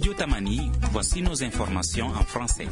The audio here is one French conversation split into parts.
Studio Tamani, voici nos informations en français.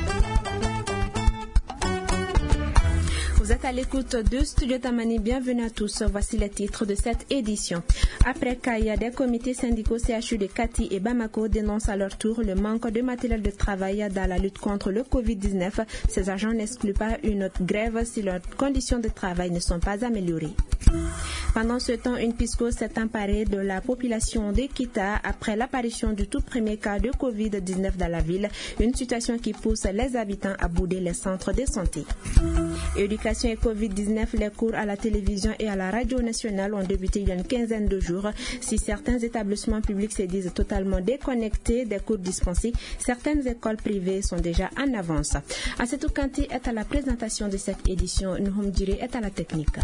Vous êtes à l'écoute de Studio Tamani, bienvenue à tous. Voici les titres de cette édition. Après Kaya, des comités syndicaux CHU de Kati et Bamako dénoncent à leur tour le manque de matériel de travail dans la lutte contre le Covid-19. Ces agents n'excluent pas une autre grève si leurs conditions de travail ne sont pas améliorées. Pendant ce temps, une pisco s'est emparée de la population de Kita après l'apparition du tout premier cas de Covid-19 dans la ville, une situation qui pousse les habitants à bouder les centres de santé. Éducation et Covid-19, les cours à la télévision et à la radio nationale ont débuté il y a une quinzaine de jours. Si certains établissements publics se disent totalement déconnectés des cours dispensés, certaines écoles privées sont déjà en avance. Assetou Kanti est à la présentation de cette édition. Nouhoum Diré est à la technique.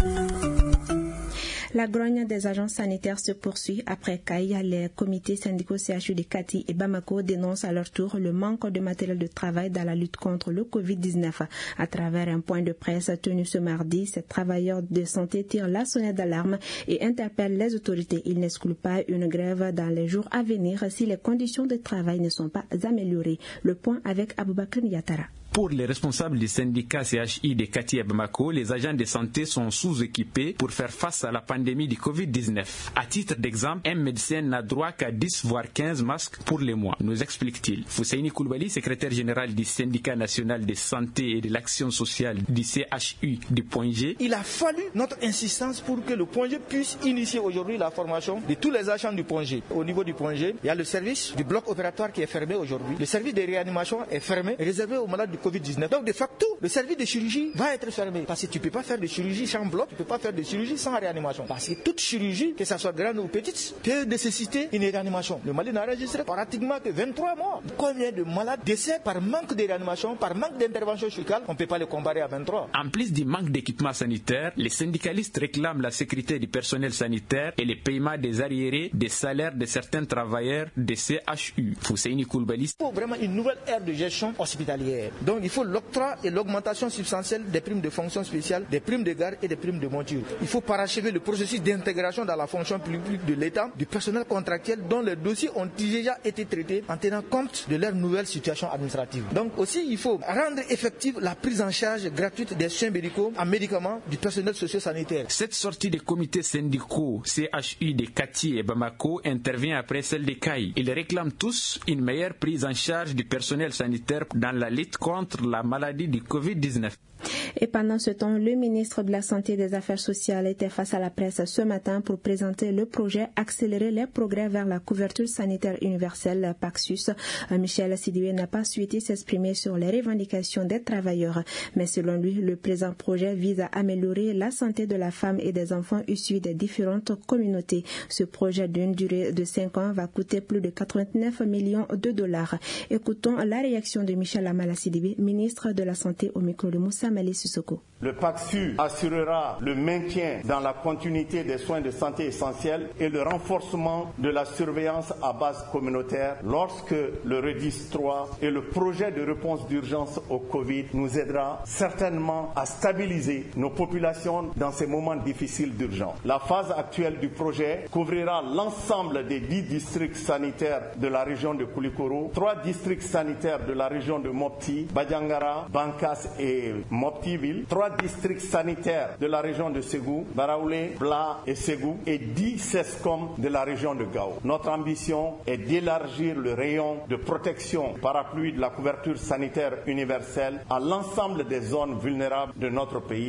La grogne des agents sanitaires se poursuit après Kaya. Les comités syndicaux CHU de Kati et Bamako dénoncent à leur tour le manque de matériel de travail dans la lutte contre le Covid-19. À travers un point de presse tenu ce mardi, ces travailleurs de santé tirent la sonnette d'alarme et interpellent les autorités. Ils n'excluent pas une grève dans les jours à venir si les conditions de travail ne sont pas améliorées. Le point avec Aboubakar Yatara. Pour les responsables du syndicat CHI de Kati et Bamako, les agents de santé sont sous-équipés pour faire face à la pandémie du Covid-19. À titre d'exemple, un médecin n'a droit qu'à 10 voire 15 masques pour les mois, nous explique-t-il. Fousseini Koulibaly, secrétaire général du syndicat national de santé et de l'action sociale du CHU du Point G. Il a fallu notre insistance pour que le Point G puisse initier aujourd'hui la formation de tous les agents du Point G. Au niveau du Point G, il y a le service du bloc opératoire qui est fermé aujourd'hui. Le service de réanimation est fermé, réservé aux malades du Covid-19. Donc de facto, le service de chirurgie va être fermé. Parce que tu ne peux pas faire de chirurgie sans bloc, tu ne peux pas faire de chirurgie sans réanimation. Parce que toute chirurgie, que ce soit grande ou petite, peut nécessiter une réanimation. Le Mali n'a enregistré pratiquement que 23 morts. Combien de malades décèdent par manque de réanimation, par manque d'intervention chirurgicale? On ne peut pas les comparer à 23. En plus du manque d'équipement sanitaire, les syndicalistes réclament la sécurité du personnel sanitaire et le paiement des arriérés des salaires de certains travailleurs des CHU. Fousseini Koulibaly. Il faut vraiment une nouvelle ère de gestion hospitalière. Donc il faut l'octroi et l'augmentation substantielle des primes de fonction spéciale, des primes de garde et des primes de monture. Il faut parachever le processus d'intégration dans la fonction publique de l'État du personnel contractuel dont les dossiers ont déjà été traités en tenant compte de leur nouvelle situation administrative. Donc aussi il faut rendre effective la prise en charge gratuite des soins médicaux en médicaments du personnel socio-sanitaire. Cette sortie des comités syndicaux CHU de Kati et Bamako intervient après celle de Kayi. Ils réclament tous une meilleure prise en charge du personnel sanitaire dans la lutte contre la maladie du Covid-19. Et pendant ce temps, le ministre de la Santé et des Affaires sociales était face à la presse ce matin pour présenter le projet Accélérer les progrès vers la couverture sanitaire universelle PACSUS. Michel Sidibé n'a pas souhaité s'exprimer sur les revendications des travailleurs, mais selon lui, le présent projet vise à améliorer la santé de la femme et des enfants issus des différentes communautés. Ce projet d'une durée de 5 ans va coûter plus de 89 millions de dollars. Écoutons la réaction de Michel Amala Sidibé, ministre de la Santé, au micro de Moussa Malé Sissoko. Le PACSU assurera le maintien dans la continuité des soins de santé essentiels et le renforcement de la surveillance à base communautaire lorsque le REDIS 3 et le projet de réponse d'urgence au Covid nous aidera certainement à stabiliser nos populations dans ces moments difficiles d'urgence. La phase actuelle du projet couvrira l'ensemble des 10 districts sanitaires de la région de Koulikoro, 3 districts sanitaires de la région de Mopti, Badiangara, Bankas et Moptiville, 3 districts sanitaires de la région de Ségou, Baraoulé, Bla et Ségou et 10 CESCOM de la région de Gao. Notre ambition est d'élargir le rayon de protection parapluie de la couverture sanitaire universelle à l'ensemble des zones vulnérables de notre pays.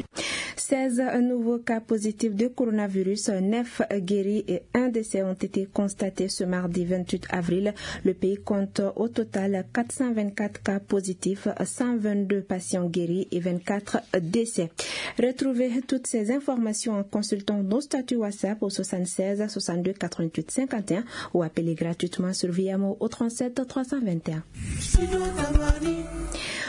16 nouveaux cas positifs de coronavirus, 9 guéris et 1 décès ont été constatés ce mardi 28 avril. Le pays compte au total 424 cas positifs, 122 patients guéris et 24 décès. Retrouvez toutes ces informations en consultant nos statuts WhatsApp au 76 62 88 51 ou appelez gratuitement sur Viamo au 37 321.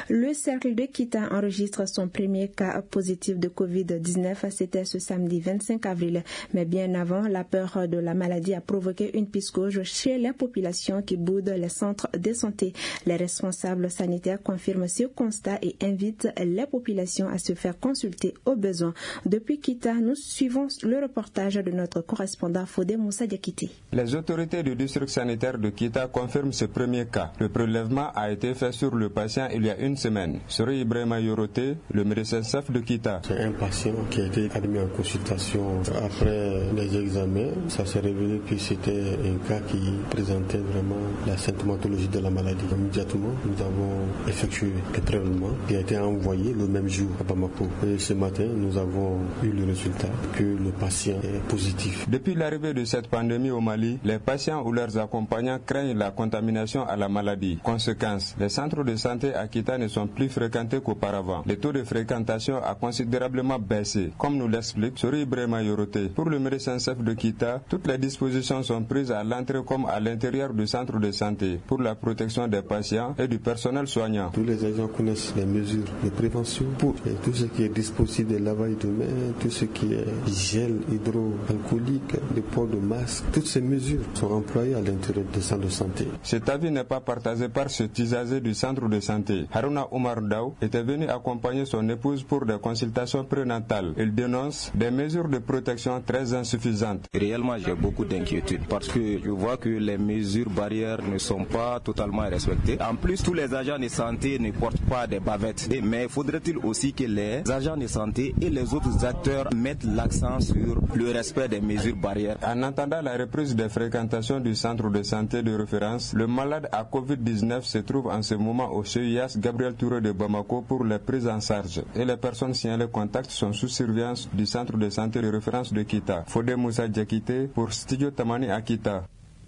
Le cercle de Kita enregistre son premier cas positif de Covid-19. C'était ce samedi 25 avril. Mais bien avant, la peur de la maladie a provoqué une psychose chez les populations qui boudent les centres de santé. Les responsables sanitaires confirment ce constat et invitent les populations à se faire consulter au besoin. Depuis Kita, nous suivons le reportage de notre correspondant Fodé Moussa Diakité. Les autorités du district sanitaire de Kita confirment ce premier cas. Le prélèvement a été fait sur le patient il y a une semaine. Sori Ibrahima Yorote, le médecin-chef de Kita. C'est un patient qui a été admis en consultation après les examens. Ça s'est révélé que c'était un cas qui présentait vraiment la symptomatologie de la maladie. Immédiatement, nous avons effectué le prélèvement qui a été envoyé le même jour à Bamako. Et ce matin, nous avons eu le résultat que le patient est positif. Depuis l'arrivée de cette pandémie au Mali, les patients ou leurs accompagnants craignent la contamination à la maladie. Conséquence, les centres de santé à Kita ne sont plus fréquentés qu'auparavant. Le taux de fréquentation a considérablement baissé, comme nous l'explique Sori Ibrahima Yorote. Pour le médecin-chef de Kita, toutes les dispositions sont prises à l'entrée comme à l'intérieur du centre de santé pour la protection des patients et du personnel soignant. Tous les agents connaissent les mesures de prévention pour tout ce qui est dispositif de lavage de mains, tout ce qui est gel hydroalcoolique, le port de masque. Toutes ces mesures sont employées à l'intérieur des centres de santé. Cet avis n'est pas partagé par ce tisager du centre de santé. Haruna Omar Daou était venu accompagner son épouse pour des consultations prénatales. Il dénonce des mesures de protection très insuffisantes. Réellement, j'ai beaucoup d'inquiétudes parce que je vois que les mesures barrières ne sont pas totalement respectées. En plus, tous les agents de santé ne portent pas des bavettes. Mais faudrait-il aussi que les agents de santé et les autres acteurs mettent l'accent sur le respect des mesures barrières. En attendant la reprise des fréquentations du centre de santé de référence, le malade à Covid-19 se trouve en ce moment au CIAS Gabriel Touré de Bamako pour les prises en charge. Et les personnes signalées contacts sont sous surveillance du centre de santé de référence de Kita. Fodé Moussa Diakité pour Studio Tamani à Kita.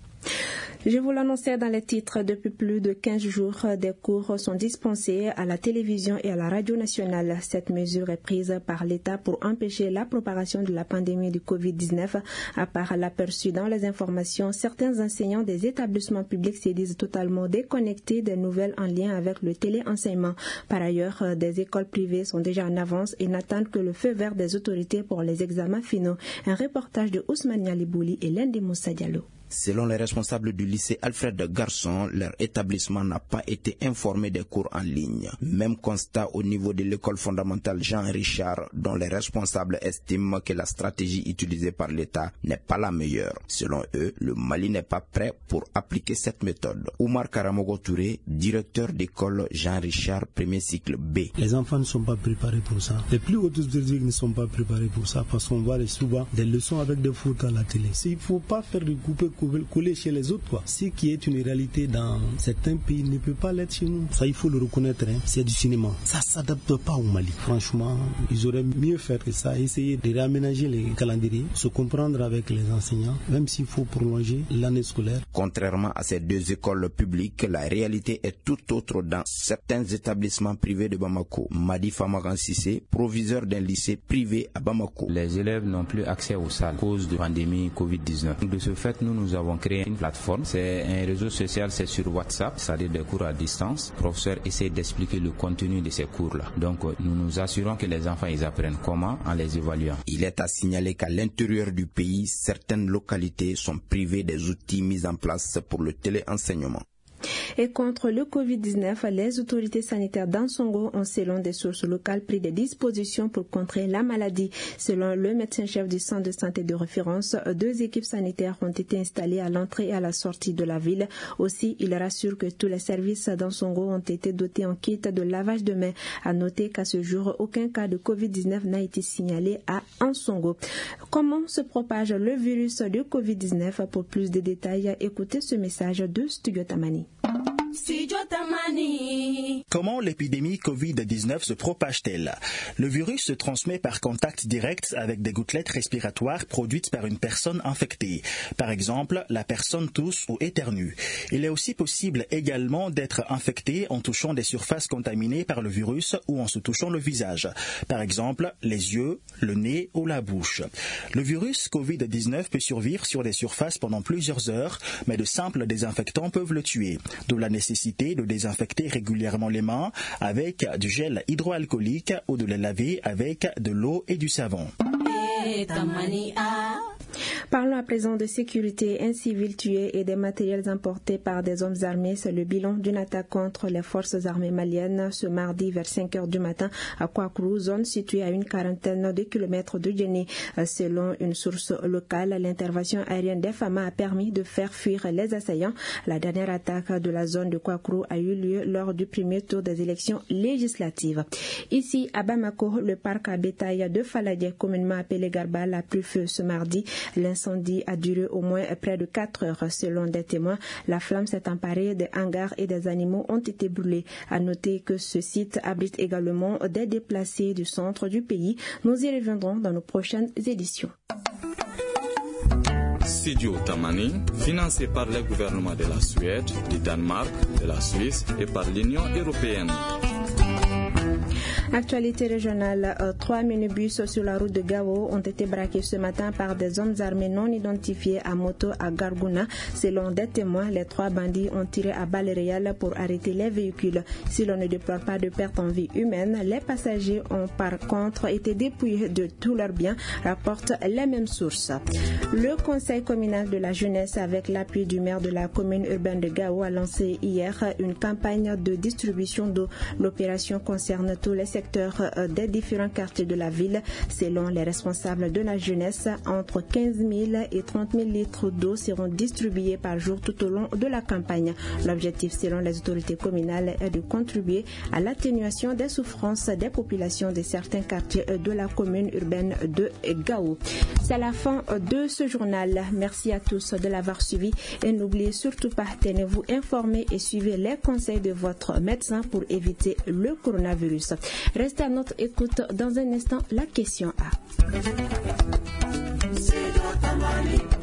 Je vous l'annonçais dans les titres, depuis plus de 15 jours, des cours sont dispensés à la télévision et à la radio nationale. Cette mesure est prise par l'État pour empêcher la propagation de la pandémie du Covid-19. À part l'aperçu dans les informations, certains enseignants des établissements publics se disent totalement déconnectés des nouvelles en lien avec le téléenseignement. Par ailleurs, des écoles privées sont déjà en avance et n'attendent que le feu vert des autorités pour les examens finaux. Un reportage de Ousmane Yalibouli et Lendi Moussa Diallo. Selon les responsables du lycée Alfred Garçon, leur établissement n'a pas été informé des cours en ligne. Même constat au niveau de l'école fondamentale Jean Richard, dont les responsables estiment que la stratégie utilisée par l'État n'est pas la meilleure. Selon eux, le Mali n'est pas prêt pour appliquer cette méthode. Oumar Karamogo Touré, directeur d'école Jean Richard, premier cycle B. Les enfants ne sont pas préparés pour ça. Les plus hautes autorités ne sont pas préparés pour ça parce qu'on voit souvent des leçons avec des fautes à la télé. Il ne faut pas faire coller chez les autres, quoi. Ce qui est une réalité dans certains pays ne peut pas l'être chez nous. Ça, il faut le reconnaître, hein. C'est du cinéma. Ça s'adapte pas au Mali. Franchement, ils auraient mieux fait que ça, essayer de réaménager les calendriers, se comprendre avec les enseignants, même s'il faut prolonger l'année scolaire. Contrairement à ces deux écoles publiques, la réalité est tout autre dans certains établissements privés de Bamako. Madi Famaran Sissé, proviseur d'un lycée privé à Bamako. Les élèves n'ont plus accès aux salles à cause de la pandémie Covid-19. De ce fait, nous avons créé une plateforme. C'est un réseau social, c'est sur WhatsApp, c'est-à-dire des cours à distance. Le professeur essaie d'expliquer le contenu de ces cours-là. Donc, nous nous assurons que les enfants, ils apprennent comment en les évaluant. Il est à signaler qu'à l'intérieur du pays, certaines localités sont privées des outils mis en place pour le téléenseignement. Et contre le Covid-19, les autorités sanitaires d'Ansongo ont, selon des sources locales, pris des dispositions pour contrer la maladie. Selon le médecin-chef du centre de santé de référence, 2 équipes sanitaires ont été installées à l'entrée et à la sortie de la ville. Aussi, il rassure que tous les services d'Ansongo ont été dotés en kit de lavage de mains. À noter qu'à ce jour, aucun cas de Covid-19 n'a été signalé à Ansongo. Comment se propage le virus de Covid-19? Pour plus de détails, écoutez ce message de Studio Tamani. Comment l'épidémie Covid-19 se propage-t-elle? Le virus se transmet par contact direct avec des gouttelettes respiratoires produites par une personne infectée. Par exemple, la personne tousse ou éternue. Il est aussi possible également d'être infecté en touchant des surfaces contaminées par le virus ou en se touchant le visage. Par exemple, les yeux, le nez ou la bouche. Le virus Covid-19 peut survivre sur des surfaces pendant plusieurs heures, mais de simples désinfectants peuvent le tuer. D'où la nécessité de désinfecter régulièrement les mains avec du gel hydroalcoolique ou de les laver avec de l'eau et du savon. Parlons à présent de sécurité. Un civil tué et des matériels importés par des hommes armés. C'est le bilan d'une attaque contre les forces armées maliennes ce mardi vers 5 heures du matin à Kouakourou, zone située à une quarantaine de kilomètres de Djenné. Selon une source locale, l'intervention aérienne des FAMA a permis de faire fuir les assaillants. La dernière attaque de la zone de Kouakourou a eu lieu lors du premier tour des élections législatives. Ici, à Bamako, le parc à bétail de Faladie, communément appelé Garbal, a pris feu ce mardi. L'incendie a duré au moins près de 4 heures. Selon des témoins, la flamme s'est emparée des hangars et des animaux ont été brûlés. À noter que ce site abrite également des déplacés du centre du pays. Nous y reviendrons dans nos prochaines éditions. Studio Tamani, financé par le gouvernement de la Suède, du Danemark, de la Suisse et par l'Union européenne. Actualité régionale, 3 minibus sur la route de Gao ont été braqués ce matin par des hommes armés non identifiés à moto à Gargouna. Selon des témoins, les 3 bandits ont tiré à balles réelles pour arrêter les véhicules. Si l'on ne déplore pas de pertes en vie humaine, les passagers ont par contre été dépouillés de tous leurs biens, rapportent les mêmes sources. Le conseil communal de la jeunesse, avec l'appui du maire de la commune urbaine de Gao, a lancé hier une campagne de distribution d'eau. L'opération concerne tous les secteurs des différents quartiers de la ville. Selon les responsables de la jeunesse, entre 15 000 et 30 000 litres d'eau seront distribués par jour tout au long de la campagne. L'objectif, selon les autorités communales, est de contribuer à l'atténuation des souffrances des populations de certains quartiers de la commune urbaine de Gao. C'est la fin de ce journal. Merci à tous de l'avoir suivi et n'oubliez surtout pas, tenez-vous informés et suivez les conseils de votre médecin pour éviter le coronavirus. Restez à notre écoute. Dans un instant, la question A.